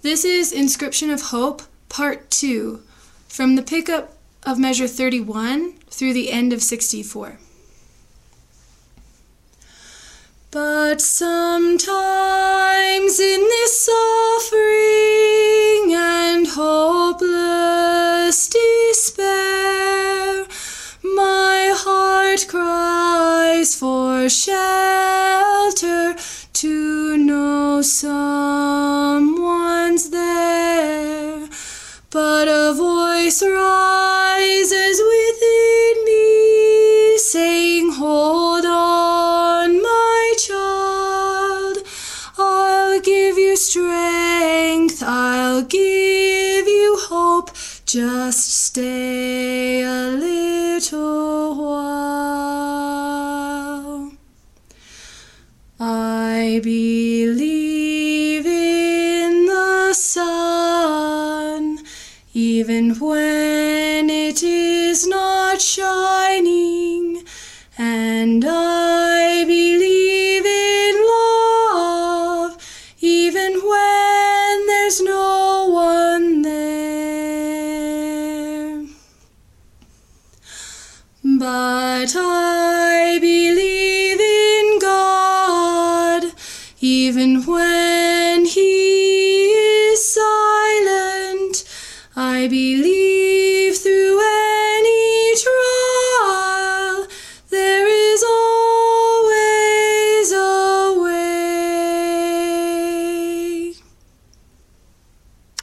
This is Inscription of Hope, Part 2, from the pickup of measure 31 through the end of 64. But sometimes in this suffering and hopeless despair, my heart cries for shelter, to know someone's there. But a voice rises within me, saying, "Hold on, my child. I'll give you strength, I'll give you hope. Just stay a little while." I believe in the sun, even when it is not shining, and I believe in love, even when there's no one there. But I believe in God, even when